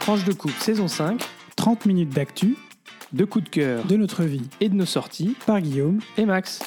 Tranche de coupe saison 5, 30 minutes d'actu, de coups de cœur de notre vie, et de nos sorties par Guillaume et Max.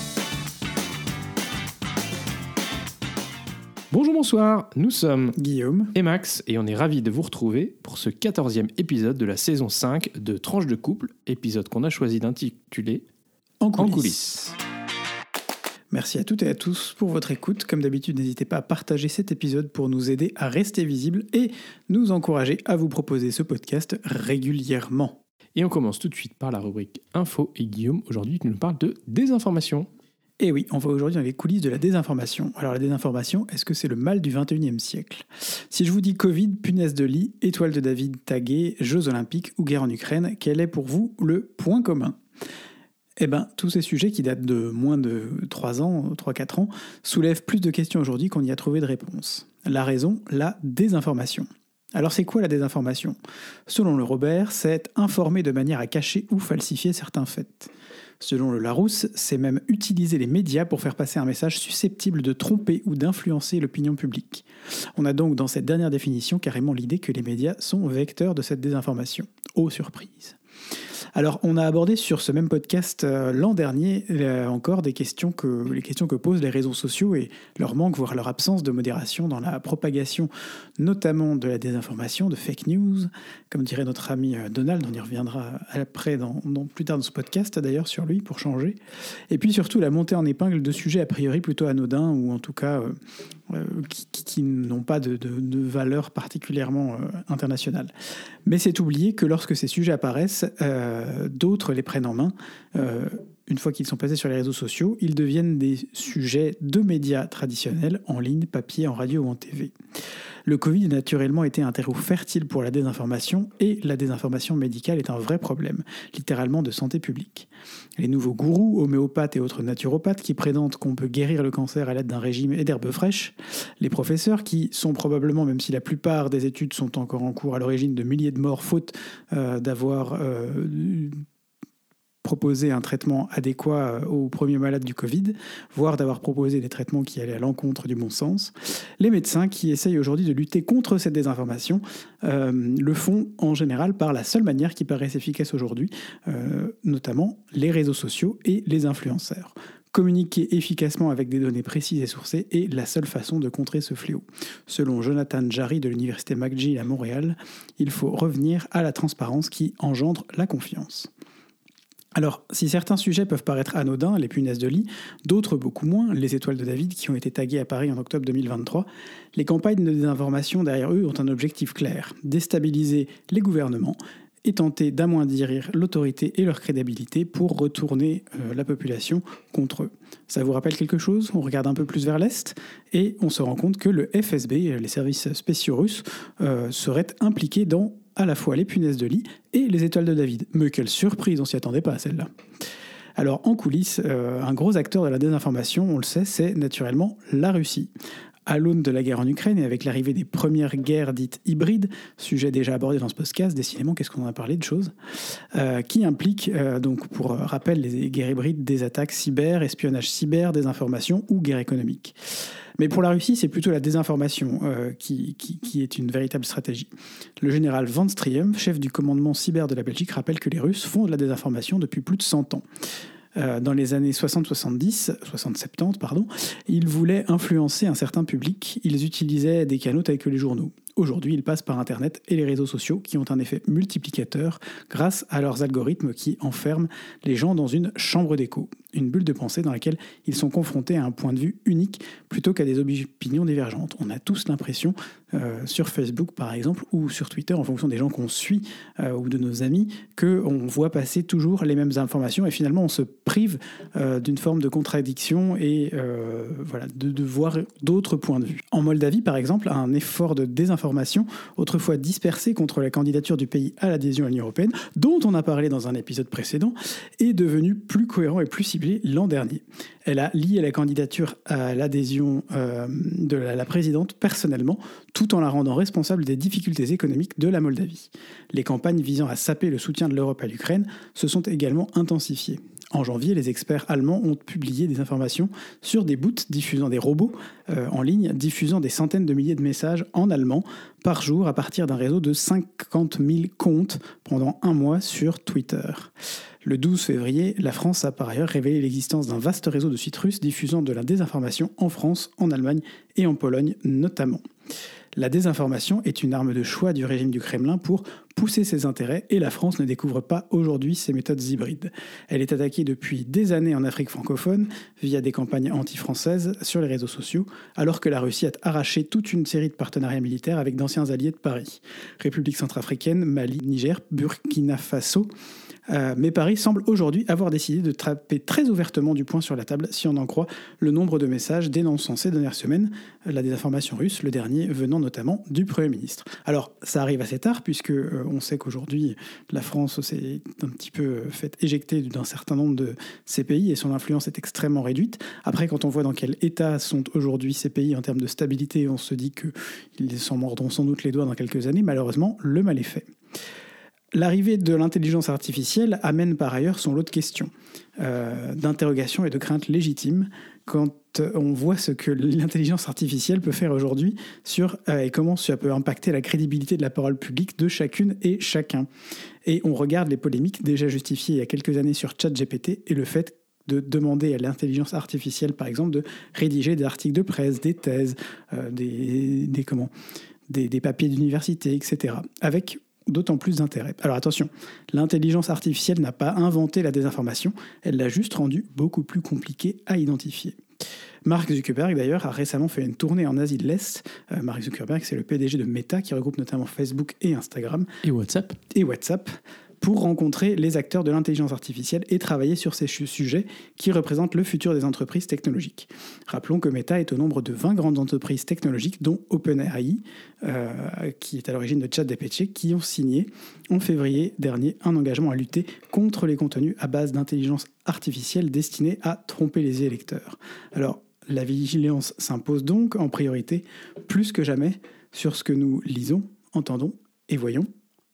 Bonjour, bonsoir, nous sommes Guillaume et Max et on est ravis de vous retrouver pour ce 14e épisode de la saison 5 de Tranche de couple, épisode qu'on a choisi d'intituler En En coulisses. coulisses. Merci à toutes et à tous pour votre écoute. Comme d'habitude, n'hésitez pas à partager cet épisode pour nous aider à rester visibles et nous encourager à vous proposer ce podcast régulièrement. Et on commence tout de suite par la rubrique Info et Guillaume, aujourd'hui qui nous parle de désinformation. Et oui, on va aujourd'hui dans les coulisses de la désinformation. Alors la désinformation, est-ce que c'est le mal du 21e siècle ? Si je vous dis Covid, punaise de lit, étoile de David taguée, Jeux Olympiques ou guerre en Ukraine, quel est pour vous le point commun ? Eh bien, tous ces sujets qui datent de moins de 3-4 ans, soulèvent plus de questions aujourd'hui qu'on y a trouvé de réponses. La raison, la désinformation. Alors c'est quoi la désinformation ? Selon le Robert, c'est informer de manière à cacher ou falsifier certains faits. Selon le Larousse, c'est même utiliser les médias pour faire passer un message susceptible de tromper ou d'influencer l'opinion publique. On a donc dans cette dernière définition carrément l'idée que les médias sont vecteurs de cette désinformation. Oh surprise ! Alors, on a abordé sur ce même podcast l'an dernier encore les questions que posent les réseaux sociaux et leur manque, voire leur absence de modération dans la propagation, notamment de la désinformation, de fake news, comme dirait notre ami Donald, on y reviendra après plus tard dans ce podcast d'ailleurs sur lui pour changer. Et puis surtout la montée en épingle de sujets a priori plutôt anodins ou en tout cas qui n'ont pas de valeur particulièrement internationale. Mais c'est oublier que lorsque ces sujets apparaissent, d'autres les prennent en main. Une fois qu'ils sont passés sur les réseaux sociaux, ils deviennent des sujets de médias traditionnels, en ligne, papier, en radio ou en TV. Le Covid a naturellement été un terreau fertile pour la désinformation et la désinformation médicale est un vrai problème, littéralement de santé publique. Les nouveaux gourous, homéopathes et autres naturopathes qui prétendent qu'on peut guérir le cancer à l'aide d'un régime et d'herbes fraîches, les professeurs qui sont probablement, même si la plupart des études sont encore en cours, à l'origine de milliers de morts faute d'avoir proposer un traitement adéquat aux premiers malades du Covid, voire d'avoir proposé des traitements qui allaient à l'encontre du bon sens. Les médecins qui essayent aujourd'hui de lutter contre cette désinformation le font en général par la seule manière qui paraisse efficace aujourd'hui, notamment les réseaux sociaux et les influenceurs. Communiquer efficacement avec des données précises et sourcées est la seule façon de contrer ce fléau. Selon Jonathan Jarry de l'université McGill à Montréal, il faut revenir à la transparence qui engendre la confiance. Alors, si certains sujets peuvent paraître anodins, les punaises de lit, d'autres beaucoup moins, les étoiles de David qui ont été taguées à Paris en octobre 2023, les campagnes de désinformation derrière eux ont un objectif clair, déstabiliser les gouvernements et tenter d'amoindrir l'autorité et leur crédibilité pour retourner la population contre eux. Ça vous rappelle quelque chose ? On regarde un peu plus vers l'Est et on se rend compte que le FSB, les services spéciaux russes, seraient impliqués dans à la fois les punaises de lit et les étoiles de David. Mais quelle surprise, on s'y attendait pas à celle-là. Alors en coulisses, un gros acteur de la désinformation, on le sait, c'est naturellement la Russie. À l'aune de la guerre en Ukraine et avec l'arrivée des premières guerres dites hybrides, sujet déjà abordé dans ce podcast, décidément, qu'est-ce qu'on en a parlé de choses, qui impliquent, donc pour rappel, les guerres hybrides, des attaques cyber, espionnage cyber, désinformation ou guerre économique. Mais pour la Russie, c'est plutôt la désinformation qui est une véritable stratégie. Le général Van Striem, chef du commandement cyber de la Belgique, rappelle que les Russes font de la désinformation depuis plus de 100 ans. Dans les années 60-70, ils voulaient influencer un certain public. Ils utilisaient des canaux tels que les journaux. Aujourd'hui, ils passent par Internet et les réseaux sociaux qui ont un effet multiplicateur grâce à leurs algorithmes qui enferment les gens dans une chambre d'écho, une bulle de pensée dans laquelle ils sont confrontés à un point de vue unique plutôt qu'à des opinions divergentes. On a tous l'impression, sur Facebook par exemple, ou sur Twitter, en fonction des gens qu'on suit ou de nos amis, qu'on voit passer toujours les mêmes informations et finalement on se prive d'une forme de contradiction et de voir d'autres points de vue. En Moldavie par exemple, un effort de désinformation autrefois dispersée contre la candidature du pays à l'adhésion à l'Union européenne, dont on a parlé dans un épisode précédent, est devenue plus cohérent et plus ciblé l'an dernier. Elle a lié la candidature à l'adhésion de la présidente personnellement, tout en la rendant responsable des difficultés économiques de la Moldavie. Les campagnes visant à saper le soutien de l'Europe à l'Ukraine se sont également intensifiées. En janvier, les experts allemands ont publié des informations sur des bots diffusant des robots en ligne, diffusant des centaines de milliers de messages en allemand par jour à partir d'un réseau de 50 000 comptes pendant un mois sur Twitter. Le 12 février, la France a par ailleurs révélé l'existence d'un vaste réseau de sites russes diffusant de la désinformation en France, en Allemagne et en Pologne notamment. La désinformation est une arme de choix du régime du Kremlin pour pousser ses intérêts et la France ne découvre pas aujourd'hui ces méthodes hybrides. Elle est attaquée depuis des années en Afrique francophone via des campagnes anti-françaises sur les réseaux sociaux, alors que la Russie a arraché toute une série de partenariats militaires avec d'anciens alliés de Paris. République centrafricaine, Mali, Niger, Burkina Faso. Mais Paris semble aujourd'hui avoir décidé de taper très ouvertement du poing sur la table, si on en croit le nombre de messages dénonçant ces dernières semaines la désinformation russe, le dernier venant notamment du Premier ministre. Alors, ça arrive assez tard, puisque on sait qu'aujourd'hui, la France s'est un petit peu fait éjecter d'un certain nombre de ces pays, et son influence est extrêmement réduite. Après, quand on voit dans quel état sont aujourd'hui ces pays en termes de stabilité, on se dit qu'ils s'en mordront sans doute les doigts dans quelques années. Malheureusement, le mal est fait. L'arrivée de l'intelligence artificielle amène par ailleurs son lot de questions, d'interrogations et de craintes légitimes quand on voit ce que l'intelligence artificielle peut faire aujourd'hui et comment ça peut impacter la crédibilité de la parole publique de chacune et chacun. Et on regarde les polémiques déjà justifiées il y a quelques années sur ChatGPT et le fait de demander à l'intelligence artificielle, par exemple, de rédiger des articles de presse, des thèses, des papiers d'université, etc., avec d'autant plus d'intérêt. Alors attention, l'intelligence artificielle n'a pas inventé la désinformation, elle l'a juste rendue beaucoup plus compliquée à identifier. Mark Zuckerberg, d'ailleurs, a récemment fait une tournée en Asie de l'Est. Mark Zuckerberg, c'est le PDG de Meta, qui regroupe notamment Facebook et Instagram. Et WhatsApp. Pour rencontrer les acteurs de l'intelligence artificielle et travailler sur ces sujets qui représentent le futur des entreprises technologiques. Rappelons que Meta est au nombre de 20 grandes entreprises technologiques, dont OpenAI, qui est à l'origine de ChatGPT, qui ont signé en février dernier un engagement à lutter contre les contenus à base d'intelligence artificielle destinés à tromper les électeurs. Alors, la vigilance s'impose donc en priorité plus que jamais sur ce que nous lisons, entendons et voyons.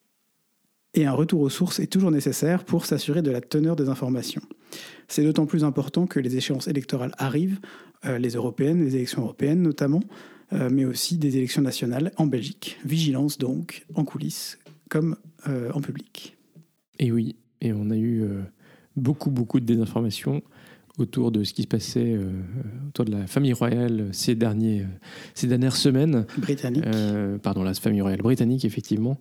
Et un retour aux sources est toujours nécessaire pour s'assurer de la teneur des informations. C'est d'autant plus important que les échéances électorales arrivent, les européennes, les élections européennes notamment, mais aussi des élections nationales en Belgique. Vigilance donc, en coulisses comme en public. Et oui, et on a eu beaucoup de désinformations autour de ce qui se passait autour de la famille royale ces dernières semaines. Britannique. La famille royale britannique, effectivement.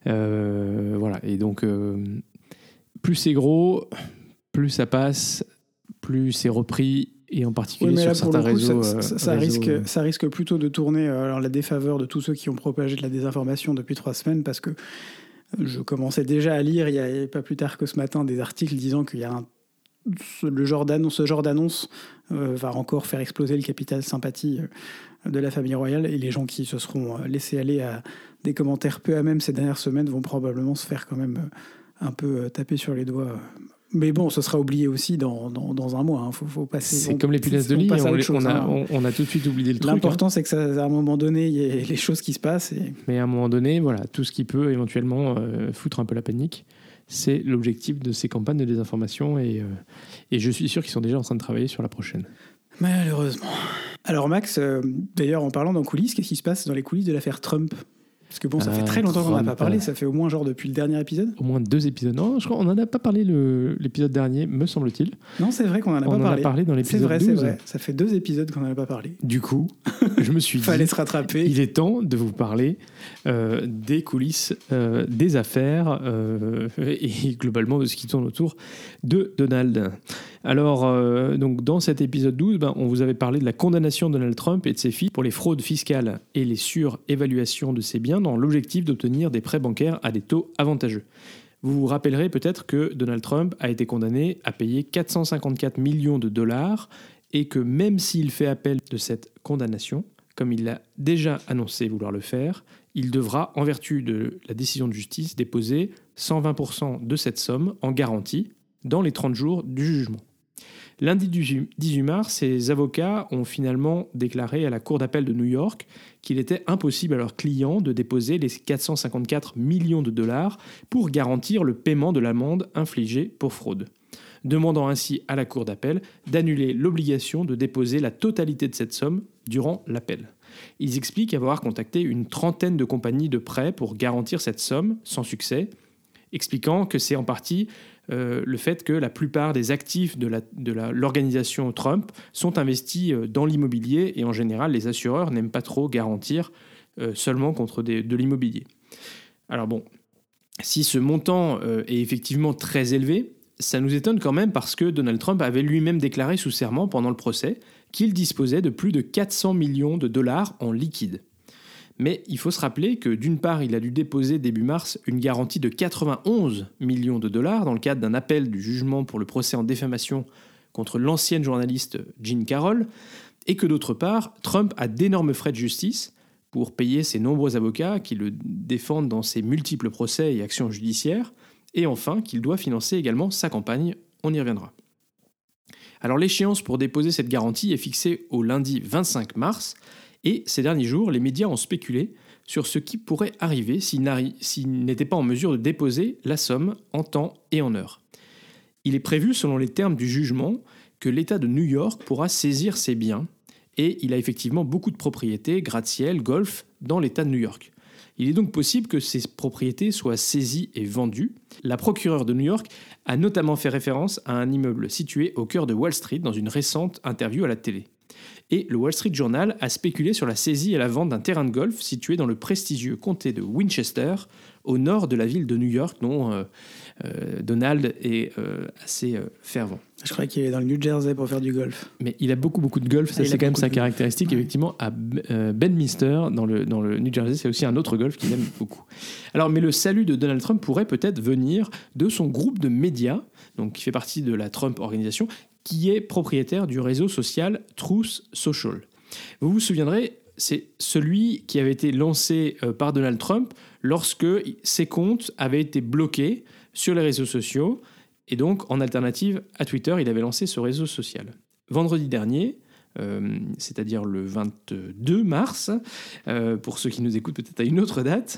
Voilà, et donc, plus c'est gros, plus ça passe, plus c'est repris, et en particulier sur certains réseaux. Ça risque plutôt de tourner la défaveur de tous ceux qui ont propagé de la désinformation depuis 3 semaines, parce que je commençais déjà à lire, il n'y a pas plus tard que ce matin, des articles disant qu'il y a ce genre d'annonce va encore faire exploser le capital sympathie de la famille royale, et les gens qui se seront laissés aller à des commentaires peu à même ces dernières semaines vont probablement se faire quand même un peu taper sur les doigts. Mais bon, ce sera oublié aussi dans un mois. Hein. Faut passer. C'est comme les punaises de lit. On a tout de suite oublié le truc. L'important, c'est que à un moment donné, il y ait les choses qui se passent. Mais à un moment donné, voilà, tout ce qui peut éventuellement foutre un peu la panique, c'est l'objectif de ces campagnes de désinformation, et je suis sûr qu'ils sont déjà en train de travailler sur la prochaine. Malheureusement. Alors Max, d'ailleurs, en parlant dans coulisses, qu'est-ce qui se passe dans les coulisses de l'affaire Trump ? Parce que bon, ça fait très longtemps qu'on n'en a pas parlé, ça fait au moins depuis le dernier épisode. Au moins 2 épisodes. Non, je crois qu'on n'en a pas parlé l'épisode dernier, me semble-t-il. Non, c'est vrai qu'on n'en a pas parlé. On en a parlé dans l'épisode 12. C'est vrai, ça fait 2 épisodes qu'on n'en a pas parlé. Du coup, je me suis dit... Fallait se rattraper. Il est temps de vous parler des coulisses, des affaires, et globalement de ce qui tourne autour de Donald. Alors, donc dans cet épisode 12, on vous avait parlé de la condamnation de Donald Trump et de ses filles pour les fraudes fiscales et les surévaluations de ses biens dans l'objectif d'obtenir des prêts bancaires à des taux avantageux. Vous vous rappellerez peut-être que Donald Trump a été condamné à payer 454 millions de dollars, et que même s'il fait appel de cette condamnation, comme il l'a déjà annoncé vouloir le faire, il devra, en vertu de la décision de justice, déposer 120% de cette somme en garantie dans les 30 jours du jugement. Lundi 18 mars, ses avocats ont finalement déclaré à la Cour d'appel de New York qu'il était impossible à leurs clients de déposer les 454 millions de dollars pour garantir le paiement de l'amende infligée pour fraude. demandant ainsi à la Cour d'appel d'annuler l'obligation de déposer la totalité de cette somme durant l'appel. Ils expliquent avoir contacté une trentaine de compagnies de prêts pour garantir cette somme, sans succès, expliquant que c'est en partie le fait que la plupart des actifs de l'organisation Trump sont investis dans l'immobilier et en général, les assureurs n'aiment pas trop garantir seulement contre de l'immobilier. Alors bon, si ce montant est effectivement très élevé, ça nous étonne quand même parce que Donald Trump avait lui-même déclaré sous serment pendant le procès qu'il disposait de plus de 400 millions de dollars en liquide. Mais il faut se rappeler que d'une part, il a dû déposer début mars une garantie de 91 millions de dollars dans le cadre d'un appel du jugement pour le procès en diffamation contre l'ancienne journaliste Jean Carroll, et que d'autre part, Trump a d'énormes frais de justice pour payer ses nombreux avocats qui le défendent dans ses multiples procès et actions judiciaires, et enfin qu'il doit financer également sa campagne, on y reviendra. Alors l'échéance pour déposer cette garantie est fixée au lundi 25 mars, et ces derniers jours, les médias ont spéculé sur ce qui pourrait arriver s'il n'était pas en mesure de déposer la somme en temps et en heure. Il est prévu, selon les termes du jugement, que l'État de New York pourra saisir ses biens, et il a effectivement beaucoup de propriétés, gratte-ciel, golf, dans l'État de New York. Il est donc possible que ces propriétés soient saisies et vendues. La procureure de New York a notamment fait référence à un immeuble situé au cœur de Wall Street dans une récente interview à la télé. Et le Wall Street Journal a spéculé sur la saisie et la vente d'un terrain de golf situé dans le prestigieux comté de Winchester, au nord de la ville de New York, dont Donald est assez fervent. Je croyais qu'il est dans le New Jersey pour faire du golf. Mais il a beaucoup de golf, ça c'est quand même sa caractéristique. Ouais. Effectivement, à Bedminster, dans le New Jersey, c'est aussi un autre golf qu'il aime beaucoup. Alors, mais le salut de Donald Trump pourrait peut-être venir de son groupe de médias, donc qui fait partie de la Trump Organisation, qui est propriétaire du réseau social Truth Social. Vous vous souviendrez, c'est celui qui avait été lancé par Donald Trump lorsque ses comptes avaient été bloqués sur les réseaux sociaux. Et donc, en alternative à Twitter, il avait lancé ce réseau social. Vendredi dernier, c'est-à-dire le 22 mars, pour ceux qui nous écoutent peut-être à une autre date,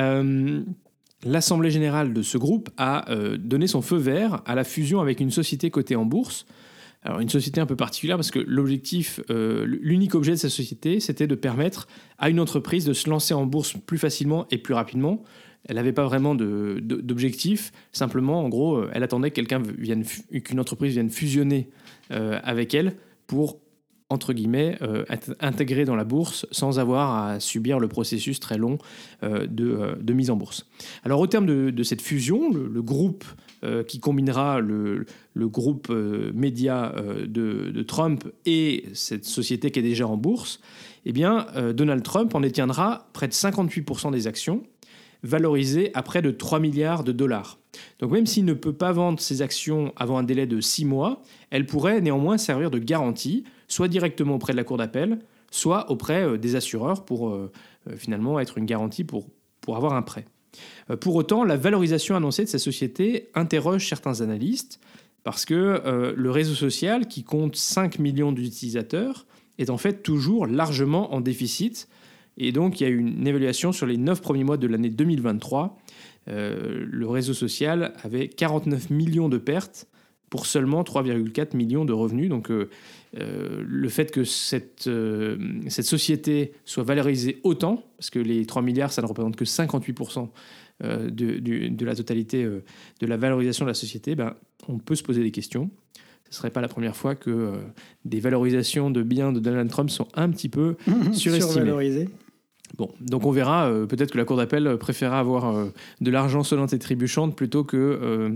l'Assemblée générale de ce groupe a donné son feu vert à la fusion avec une société cotée en bourse. Alors, une société un peu particulière parce que l'objectif, l'unique objet de cette société, c'était de permettre à une entreprise de se lancer en bourse plus facilement et plus rapidement. Elle n'avait pas vraiment d'objectif. Simplement, en gros, elle attendait que qu'une entreprise vienne fusionner avec elle pour, entre guillemets, être intégrée dans la bourse sans avoir à subir le processus très long de mise en bourse. Alors, au terme de cette fusion, le groupe qui combinera le groupe média de Trump et cette société qui est déjà en bourse, eh bien, Donald Trump en détiendra près de 58% des actions, valorisées à près de 3 milliards de dollars. Donc même s'il ne peut pas vendre ses actions avant un délai de 6 mois, elle pourrait néanmoins servir de garantie, soit directement auprès de la Cour d'appel, soit auprès des assureurs pour finalement être une garantie pour avoir un prêt. Pour autant, la valorisation annoncée de cette société interroge certains analystes parce que le réseau social, qui compte 5 millions d'utilisateurs, est en fait toujours largement en déficit. Et donc, il y a eu une évaluation sur les 9 premiers mois de l'année 2023. Le réseau social avait 49 millions de pertes pour seulement 3,4 millions de revenus. Donc, le fait que cette société soit valorisée autant, parce que les 3 milliards, ça ne représente que 58% de la totalité de la valorisation de la société, on peut se poser des questions. Ce ne serait pas la première fois que des valorisations de biens de Donald Trump sont un petit peu surestimées. Bon, donc on verra, peut-être que la Cour d'appel préférera avoir de l'argent sonnante et trébuchante plutôt que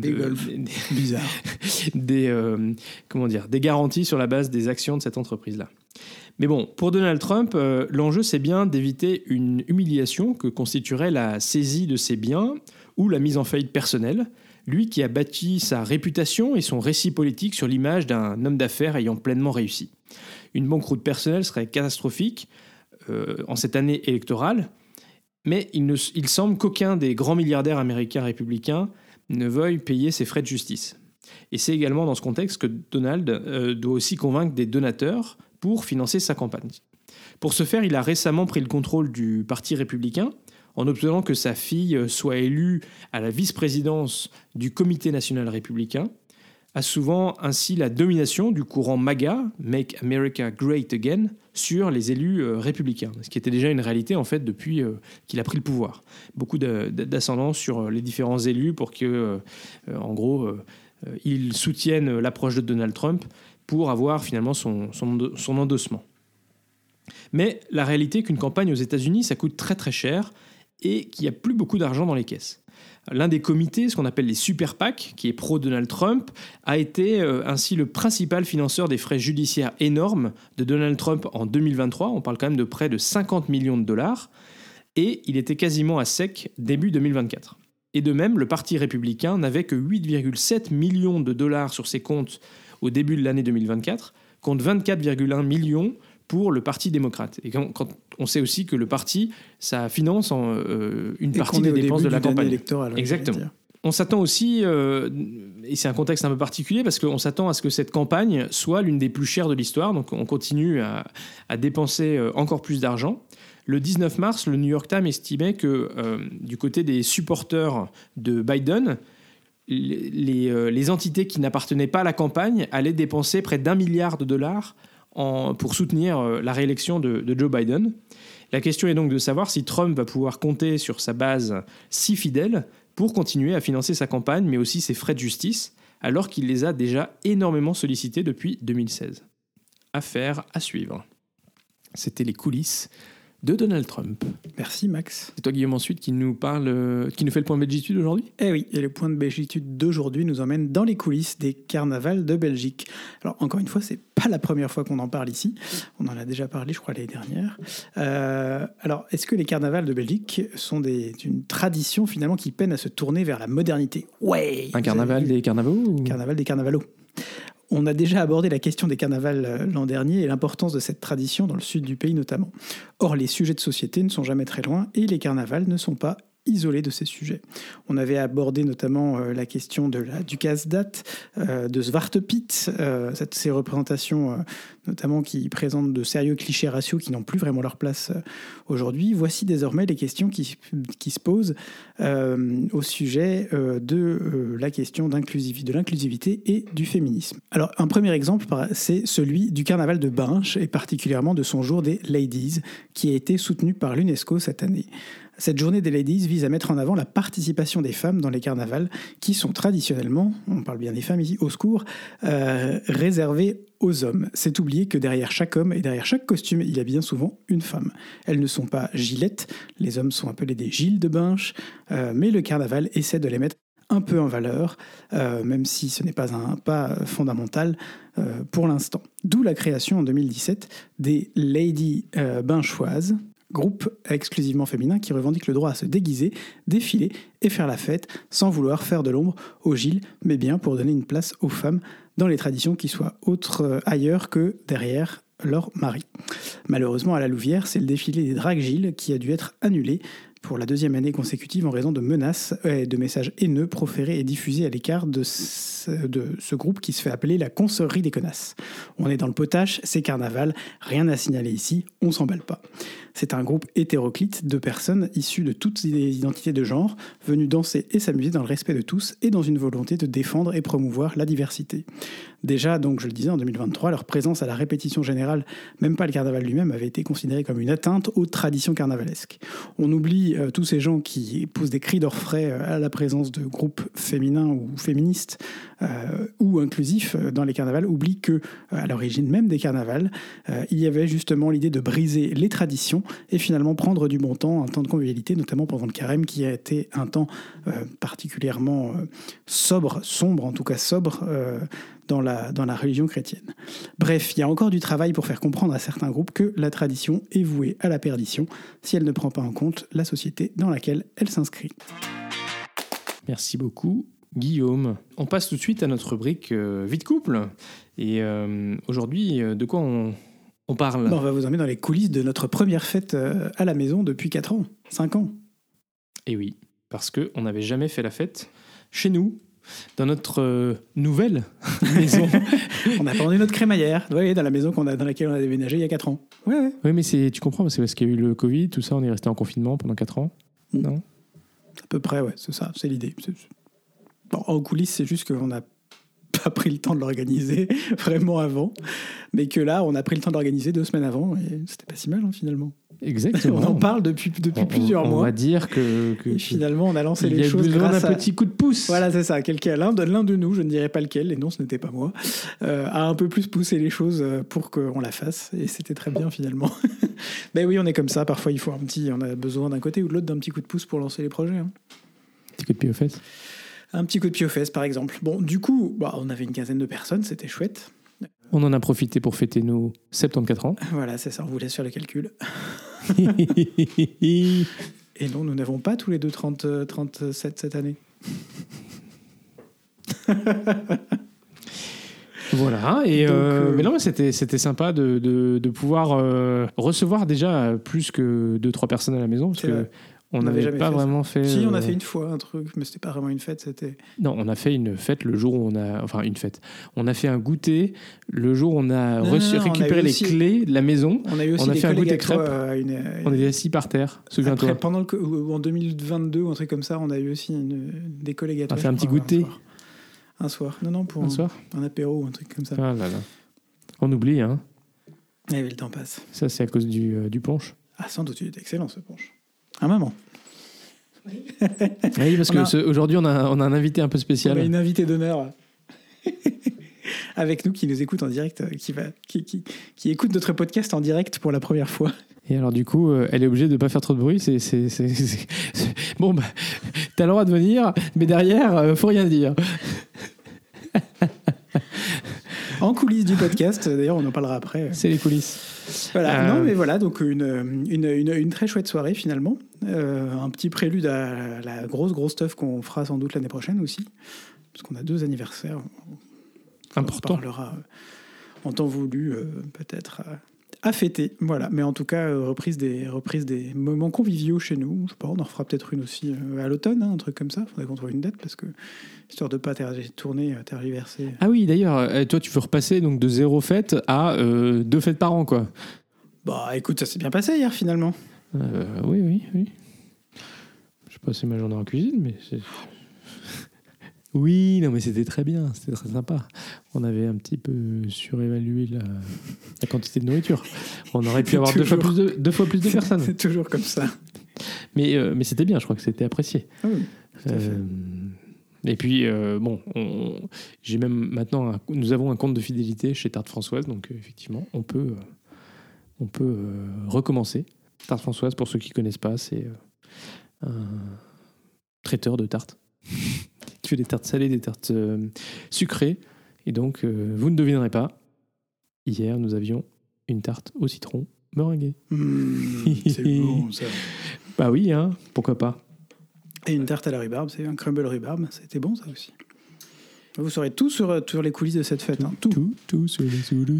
des garanties sur la base des actions de cette entreprise-là. Mais bon, pour Donald Trump, l'enjeu c'est bien d'éviter une humiliation que constituerait la saisie de ses biens ou la mise en faillite personnelle, lui qui a bâti sa réputation et son récit politique sur l'image d'un homme d'affaires ayant pleinement réussi. Une banqueroute personnelle serait catastrophique en cette année électorale, mais il semble qu'aucun des grands milliardaires américains républicains ne veuille payer ses frais de justice. Et c'est également dans ce contexte que Donald doit aussi convaincre des donateurs pour financer sa campagne. Pour ce faire, il a récemment pris le contrôle du Parti républicain en obtenant que sa fille soit élue à la vice-présidence du Comité national républicain, souvent ainsi la domination du courant MAGA, Make America Great Again, sur les élus républicains, ce qui était déjà une réalité en fait depuis qu'il a pris le pouvoir. Beaucoup d'ascendance sur les différents élus pour que, en gros, ils soutiennent l'approche de Donald Trump pour avoir finalement son endossement. Mais la réalité est qu'une campagne aux États-Unis, ça coûte très très cher et qu'il n'y a plus beaucoup d'argent dans les caisses. L'un des comités, ce qu'on appelle les Super PAC, qui est pro-Donald Trump, a été ainsi le principal financeur des frais judiciaires énormes de Donald Trump en 2023. On parle quand même de près de 50 millions de dollars. Et il était quasiment à sec début 2024. Et de même, le Parti républicain n'avait que 8,7 millions de dollars sur ses comptes au début de l'année 2024, contre 24,1 millions pour le Parti démocrate. Et quand on sait aussi que le parti, ça finance une partie des dépenses de la campagne électorale. Exactement. On s'attend aussi, et c'est un contexte un peu particulier, parce qu'on s'attend à ce que cette campagne soit l'une des plus chères de l'histoire, donc on continue à dépenser encore plus d'argent. Le 19 mars, le New York Times estimait que du côté des supporters de Biden, les entités qui n'appartenaient pas à la campagne allaient dépenser près d'1 milliard de dollars pour soutenir la réélection de Joe Biden. La question est donc de savoir si Trump va pouvoir compter sur sa base si fidèle pour continuer à financer sa campagne, mais aussi ses frais de justice, alors qu'il les a déjà énormément sollicités depuis 2016. Affaire à suivre. C'était les coulisses de Donald Trump. Merci Max. C'est toi Guillaume ensuite qui nous fait le point de Belgitude aujourd'hui ? Eh oui, et le point de Belgitude d'aujourd'hui nous emmène dans les coulisses des carnavals de Belgique. Alors encore une fois, c'est pas la première fois qu'on en parle ici. On en a déjà parlé, je crois, l'année dernière. Alors, est-ce que les carnavals de Belgique sont une tradition finalement qui peine à se tourner vers la modernité ? Ouais. Un carnaval des carnavaux ? Carnaval des carnavalos. On a déjà abordé la question des carnavals l'an dernier et l'importance de cette tradition dans le sud du pays notamment. Or, les sujets de société ne sont jamais très loin et les carnavals ne sont pas isolés de ces sujets. On avait abordé notamment la question du casse-dat, de Zwarte Piet, ces représentations notamment qui présentent de sérieux clichés raciaux qui n'ont plus vraiment leur place aujourd'hui. Voici désormais les questions qui se posent au sujet de la question de l'inclusivité et du féminisme. Alors, un premier exemple, c'est celui du carnaval de Binche et particulièrement de son jour des Ladies, qui a été soutenu par l'UNESCO cette année. Cette journée des Ladies vise à mettre en avant la participation des femmes dans les carnavals qui sont traditionnellement, on parle bien des femmes ici, au secours, réservés aux hommes. C'est oublier que derrière chaque homme et derrière chaque costume, il y a bien souvent une femme. Elles ne sont pas gilettes, les hommes sont appelés des Gilles de Binche, mais le carnaval essaie de les mettre un peu en valeur, même si ce n'est pas un pas fondamental pour l'instant. D'où la création en 2017 des Lady Binchoises, groupe exclusivement féminin qui revendique le droit à se déguiser, défiler et faire la fête sans vouloir faire de l'ombre aux Gilles, mais bien pour donner une place aux femmes dans les traditions qui soient autres ailleurs que derrière leur mari. Malheureusement, à la Louvière, c'est le défilé des Drag Gilles qui a dû être annulé pour la deuxième année consécutive en raison de menaces et de messages haineux proférés et diffusés à l'écart de ce groupe qui se fait appeler la Consoerie des Connasses. On est dans le potache, c'est carnaval, rien à signaler ici, on s'emballe pas. C'est un groupe hétéroclite de personnes issues de toutes les identités de genre, venues danser et s'amuser dans le respect de tous et dans une volonté de défendre et promouvoir la diversité. Déjà, donc, je le disais, en 2023, leur présence à la répétition générale, même pas le carnaval lui-même, avait été considérée comme une atteinte aux traditions carnavalesques. On oublie tous ces gens qui poussent des cris d'orfraie à la présence de groupes féminins ou féministes ou inclusifs dans les carnavals, oublient que, à l'origine même des carnavals, il y avait justement l'idée de briser les traditions et finalement prendre du bon temps, un temps de convivialité, notamment pendant le carême, qui a été un temps particulièrement sombre dans la religion chrétienne. Bref, il y a encore du travail pour faire comprendre à certains groupes que la tradition est vouée à la perdition si elle ne prend pas en compte la société dans laquelle elle s'inscrit. Merci beaucoup, Guillaume. On passe tout de suite à notre rubrique Vie de couple. Et aujourd'hui, de quoi on parle ? On va vous emmener dans les coulisses de notre première fête à la maison depuis 5 ans. Et oui, parce qu'on n'avait jamais fait la fête chez nous, dans notre nouvelle maison. On a vendu notre crémaillère, dans la maison dans laquelle on a déménagé il y a 4 ans. Ouais. Oui, mais tu comprends, c'est parce qu'il y a eu le Covid, tout ça, on est resté en confinement pendant 4 ans. Non ? À peu près, ouais, c'est ça, c'est l'idée. Bon, en coulisses, c'est juste qu'on a pas pris le temps de l'organiser vraiment avant, mais que là, on a pris le temps de l'organiser 2 semaines avant, et c'était pas si mal, finalement. Exactement. On en parle depuis plusieurs mois. On va dire que et finalement, on a lancé les choses il y a besoin grâce d'un petit coup de pouce. Voilà, c'est ça. L'un de nous, je ne dirais pas lequel, et non, ce n'était pas moi, a un peu plus poussé les choses pour qu'on la fasse, et c'était très bien finalement. Ben oui, on est comme ça. Parfois, on a besoin d'un côté ou de l'autre d'un petit coup de pouce pour lancer les projets. Hein. Petit coup de pied aux fesses. Un petit coup de pied aux fesses, par exemple. Bon, du coup, on avait une quinzaine de personnes, c'était chouette. On en a profité pour fêter nos 74 ans. Voilà, c'est ça, on vous laisse faire le calcul. Et non, nous n'avons pas tous les deux 37 cette année. Voilà, et donc, mais non, c'était sympa de pouvoir recevoir déjà plus que 2-3 personnes à la maison, parce que on n'avait pas vraiment fait... Si, on a fait une fois un truc, mais c'était pas vraiment une fête, c'était... Non, on a fait une fête le jour où on a... Enfin, une fête. On a fait un goûter le jour où on a récupéré les clés de la maison. On a eu aussi fait un goûter crêpes. On était assis par terre, souviens-toi. Après, en 2022, ou un truc comme ça, on a eu aussi des collègues. On a fait un petit goûter. Un soir. Non, pour un apéro ou un truc comme ça. Ah là là. On oublie, hein. Eh oui, le temps passe. Ça, c'est à cause du punch. Ah, sans doute, il est excellent, ce punch. Un moment. Oui, parce qu'aujourd'hui, on a un invité un peu spécial. On a une invitée d'honneur avec nous qui nous écoute en direct, qui écoute notre podcast en direct pour la première fois. Et alors, du coup, elle est obligée de ne pas faire trop de bruit. Bon, t'as le droit de venir, mais derrière, faut rien dire. En coulisses du podcast, d'ailleurs, on en parlera après. C'est les coulisses. Voilà, non, mais voilà, donc une très chouette soirée finalement. Un petit prélude à la grosse stuff qu'on fera sans doute l'année prochaine aussi, parce qu'on a 2 anniversaires. Important. On parlera en temps voulu, peut-être à fêter. Voilà, mais en tout cas, reprise des moments conviviaux chez nous. Je sais pas, on en refera peut-être une aussi à l'automne, un truc comme ça. Faudrait qu'on trouve une date parce que histoire de pas tergiverser. Ah oui, d'ailleurs, toi, tu veux repasser donc de 0 fête à 2 fêtes par an, quoi. Bah, écoute, ça s'est bien passé hier finalement. Oui. Je passais ma journée en cuisine, mais c'est... Oui, non, mais c'était très bien, c'était très sympa. On avait un petit peu surévalué la quantité de nourriture. On aurait pu avoir 2 fois plus de personnes. C'est toujours comme ça. Mais c'était bien, je crois que c'était apprécié. Ah oui, tout à fait. Et puis, j'ai même maintenant, nous avons un compte de fidélité chez Tarte Françoise, donc effectivement, on peut recommencer. Tarte Françoise, pour ceux qui ne connaissent pas, c'est un traiteur de tartes. Tu fais des tartes salées, des tartes sucrées. Et donc, vous ne devinerez pas, hier, nous avions une tarte au citron meringuée. C'est bon, ça. Bah oui, hein, pourquoi pas. Et une tarte à la rhubarbe, c'est un crumble rhubarbe. C'était bon, ça aussi. Vous saurez tout sur les coulisses de cette fête. Tout sur les coulisses.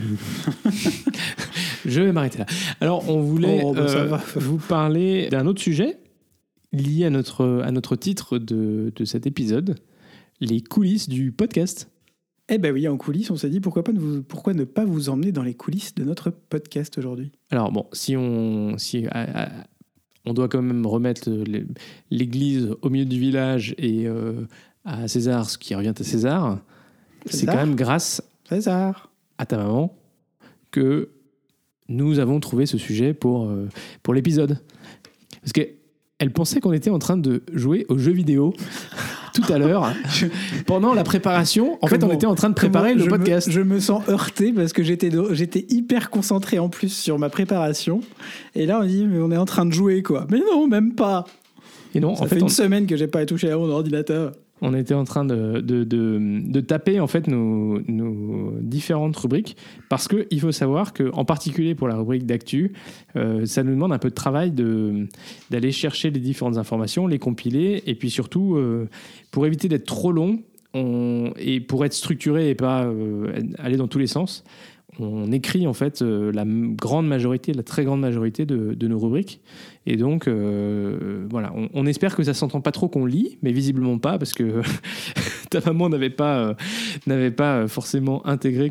Je vais m'arrêter là. Alors, on voulait vous parler d'un autre sujet lié à notre titre de cet épisode, les coulisses du podcast. Eh ben oui, en coulisses, on s'est dit pourquoi ne pas vous emmener dans les coulisses de notre podcast aujourd'hui. Alors bon, on doit quand même remettre l'église au milieu du village et à César ce qui revient à César. C'est quand même grâce à ta maman que nous avons trouvé ce sujet pour l'épisode. Parce qu'elle pensait qu'on était en train de jouer aux jeux vidéo tout à l'heure. Pendant la préparation, on était en train de préparer le podcast. Je me sens heurté parce que j'étais hyper concentré en plus sur ma préparation. Et là, on dit, mais on est en train de jouer, quoi. Mais non, même pas. Et non, Ça fait une semaine que j'ai pas touché à mon ordinateur. On était en train de taper en fait nos différentes rubriques parce qu'il faut savoir qu'en particulier pour la rubrique d'actu, ça nous demande un peu de travail d'aller chercher les différentes informations, les compiler et puis surtout pour éviter d'être trop long et pour être structuré et pas aller dans tous les sens, on écrit en fait la très grande majorité de nos rubriques Et donc, voilà, on espère que ça s'entend pas trop qu'on lit, mais visiblement pas, parce que ta maman n'avait pas forcément intégré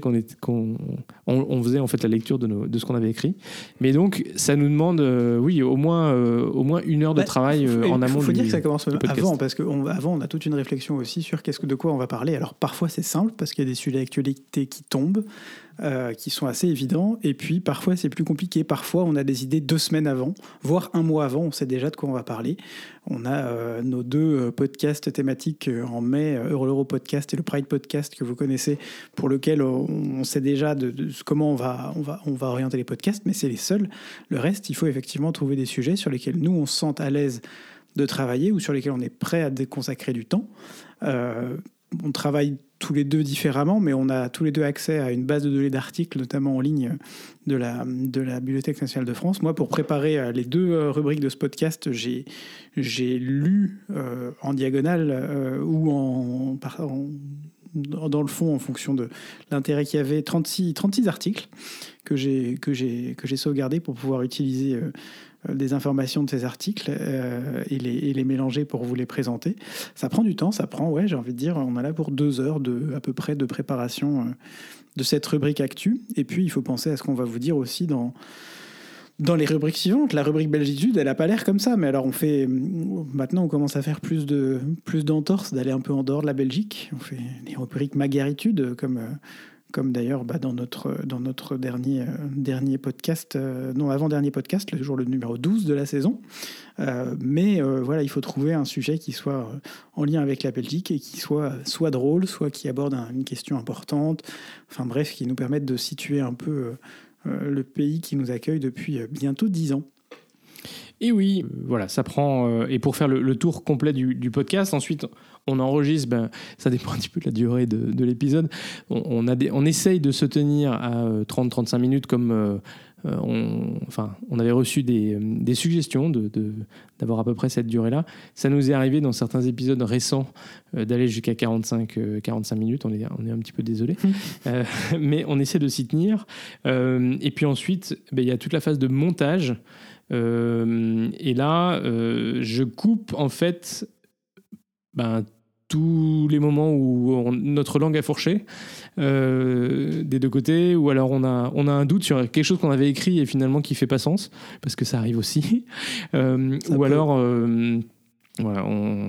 qu'on faisait en fait la lecture de ce qu'on avait écrit. Mais donc, ça nous demande, oui, au moins 1 heure de travail en amont. Il faut dire que ça commence même avant, parce qu'avant, on a toute une réflexion aussi sur de quoi on va parler. Alors, parfois, c'est simple, parce qu'il y a des sujets d'actualité qui tombent, qui sont assez évidents, et puis parfois c'est plus compliqué. Parfois on a des idées 2 semaines avant, voire 1 mois avant, on sait déjà de quoi on va parler. On a nos 2 podcasts thématiques en mai, Euro Podcast et le Pride Podcast que vous connaissez, pour lequel on sait déjà de comment on va orienter les podcasts, mais c'est les seuls. Le reste, il faut effectivement trouver des sujets sur lesquels nous on se sente à l'aise de travailler ou sur lesquels on est prêt à consacrer du temps. On travaille tous les 2 différemment, mais on a tous les 2 accès à une base de données d'articles, notamment en ligne de la Bibliothèque nationale de France. Moi, pour préparer les 2 rubriques de ce podcast, j'ai lu en diagonale ou dans le fond, en fonction de l'intérêt qu'il y avait, 36 articles que j'ai sauvegardés pour pouvoir utiliser des informations de ces articles et les mélanger pour vous les présenter. Ça prend du temps, j'ai envie de dire, on a là pour 2 heures à peu près de préparation de cette rubrique Actu. Et puis, il faut penser à ce qu'on va vous dire aussi dans les rubriques suivantes. La rubrique Belgitude, elle n'a pas l'air comme ça, mais alors maintenant on commence à faire plus d'entorses, d'aller un peu en dehors de la Belgique. On fait les rubriques Magaritude, comme d'ailleurs dans notre dernier podcast, avant-dernier podcast, le numéro 12 de la saison. Mais voilà, il faut trouver un sujet qui soit en lien avec la Belgique et qui soit drôle, soit qui aborde une question importante, enfin bref, qui nous permette de situer un peu le pays qui nous accueille depuis bientôt 10 ans. Et oui, voilà, ça prend... et pour faire le tour complet du podcast, ensuite, on enregistre, ça dépend un petit peu de la durée de l'épisode. On essaye de se tenir à 30-35 minutes comme... on avait reçu des suggestions d'avoir à peu près cette durée-là. Ça nous est arrivé dans certains épisodes récents d'aller jusqu'à 45 minutes. On est un petit peu désolé. Mais on essaie de s'y tenir. Et puis ensuite, il y a toute la phase de montage. Et là, je coupe en fait tous les moments où notre langue a fourché des 2 côtés, ou alors on a un doute sur quelque chose qu'on avait écrit et finalement qui fait pas sens, parce que ça arrive aussi. Ou alors, voilà,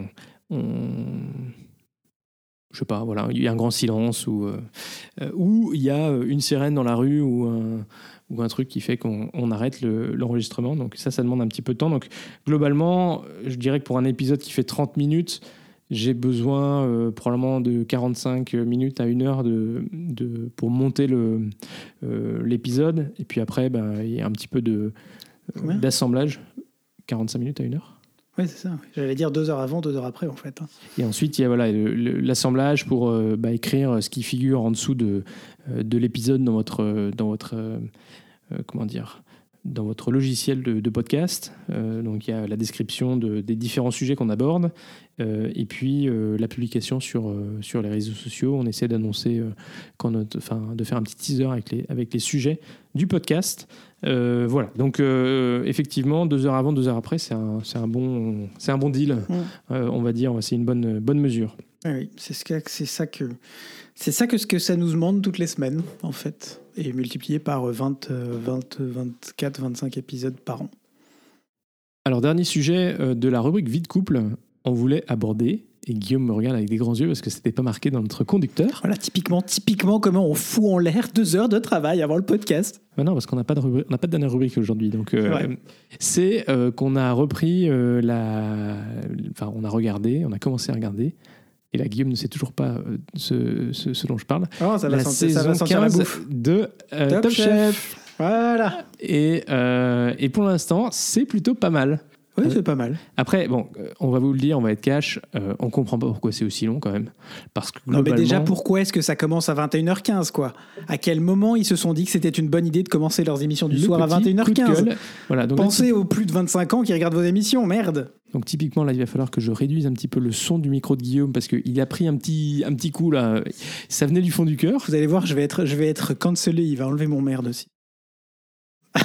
je sais pas, voilà, il y a un grand silence ou il y a une sirène dans la rue ou un truc qui fait qu'on arrête l'enregistrement. Donc ça demande un petit peu de temps. Donc globalement, je dirais que pour un épisode qui fait 30 minutes, j'ai besoin probablement de 45 minutes à 1 heure pour monter l'épisode. Et puis après, il y a un petit peu d'assemblage. 45 minutes à 1 heure. Oui, c'est ça. J'allais dire 2 heures avant, 2 heures après, en fait. Et ensuite, il y a l'assemblage pour écrire ce qui figure en dessous de l'épisode dans votre comment dire, dans votre logiciel de podcast. Donc, il y a la description des différents sujets qu'on aborde. Et puis, la publication sur les réseaux sociaux. On essaie d'annoncer, de faire un petit teaser avec les sujets du podcast. Voilà. Donc, effectivement, 2 heures avant, 2 heures après, c'est un bon deal. On va dire, c'est une bonne mesure. Oui, c'est ça que ça nous demande toutes les semaines, en fait, et multiplié par 24, 25 épisodes par an. Alors, dernier sujet de la rubrique Vie de couple, on voulait aborder, et Guillaume me regarde avec des grands yeux parce que c'était pas marqué dans notre conducteur. Voilà, typiquement comment on fout en l'air 2 heures de travail avant le podcast. Non, parce qu'on n'a pas de dernière rubrique aujourd'hui. Donc, c'est qu'on a repris on a commencé à regarder. Et là, Guillaume ne sait toujours pas ce dont je parle. Oh, ça va saison 15 de Top Chef. Voilà. Et pour l'instant, c'est plutôt pas mal. Oui, c'est pas mal. Après, on va vous le dire, on va être cash. On comprend pas pourquoi c'est aussi long quand même. Parce que globalement... Non, mais déjà, pourquoi est-ce que ça commence à 21h15, quoi ? À quel moment ils se sont dit que c'était une bonne idée de commencer leurs émissions du soir à 21h15 ? Voilà, donc pensez aux plus de 25 ans qui regardent vos émissions, merde ! Donc typiquement, là, il va falloir que je réduise un petit peu le son du micro de Guillaume parce qu'il a pris un petit coup, là. Ça venait du fond du cœur. Vous allez voir, je vais être cancellé. Il va enlever mon merde aussi.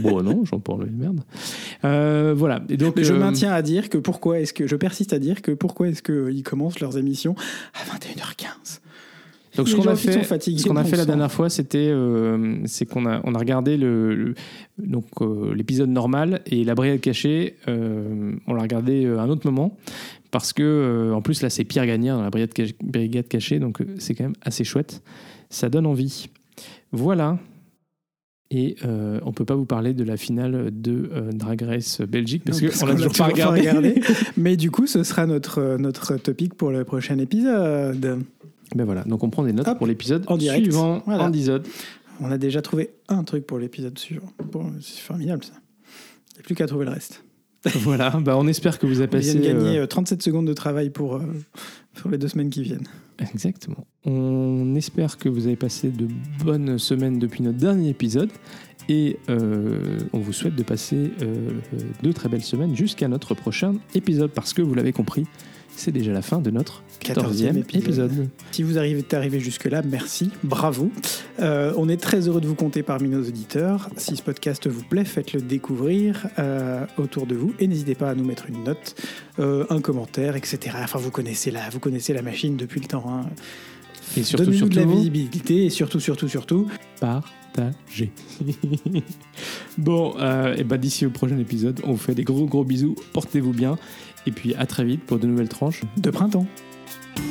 Bon, non, j'en parle de merde. Voilà. Et donc, je maintiens à dire que je persiste à dire que pourquoi est-ce qu'ils commencent leurs émissions à 21h15 ? Donc ce qu'on a fait la dernière fois, c'est qu'on a regardé l'épisode normal et la brigade cachée. On l'a regardé à un autre moment parce que en plus là c'est Pierre Gagnère dans la brigade cachée, donc c'est quand même assez chouette. Ça donne envie. Voilà. Et on peut pas vous parler de la finale de Drag Race Belgique parce qu'on l'a toujours pas regardé. Mais du coup, ce sera notre topic pour le prochain épisode. Ben voilà, donc on prend des notes pour l'épisode suivant, voilà. en 10 autres. On a déjà trouvé un truc pour l'épisode suivant. Bon, c'est formidable ça. Il n'y a plus qu'à trouver le reste. Voilà, bah on espère que vous avez passé... On vient de gagner 37 secondes de travail pour les 2 semaines qui viennent. Exactement. On espère que vous avez passé de bonnes semaines depuis notre dernier épisode et on vous souhaite de passer de très belles semaines jusqu'à notre prochain épisode parce que vous l'avez compris, c'est déjà la fin de notre 14e épisode. Si vous êtes arrivé jusque-là, merci, bravo. On est très heureux de vous compter parmi nos auditeurs. Si ce podcast vous plaît, faites-le découvrir autour de vous et n'hésitez pas à nous mettre une note, un commentaire, etc. Enfin, vous connaissez la machine depuis le temps. Hein. Et surtout, donnez-nous de la visibilité et surtout, partagez. Bon, et bah d'ici au prochain épisode, on vous fait des gros bisous. Portez-vous bien. Et puis à très vite pour de nouvelles tranches de printemps.